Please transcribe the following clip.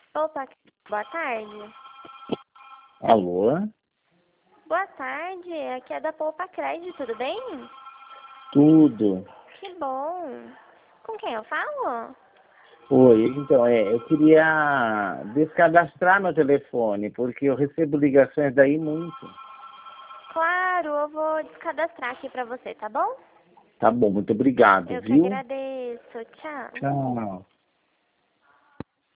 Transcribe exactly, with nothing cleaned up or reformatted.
Opa, boa tarde. Alô? Boa tarde, aqui é da Poupa Crédito, tudo bem? Tudo. Que bom. Com quem eu falo? Oi, então, é, eu queria descadastrar meu telefone, porque eu recebo ligações daí muito. Claro, eu vou descadastrar aqui pra você, tá bom? Tá bom, muito obrigado, Eu que viu? agradeço. Tchau. Tchau.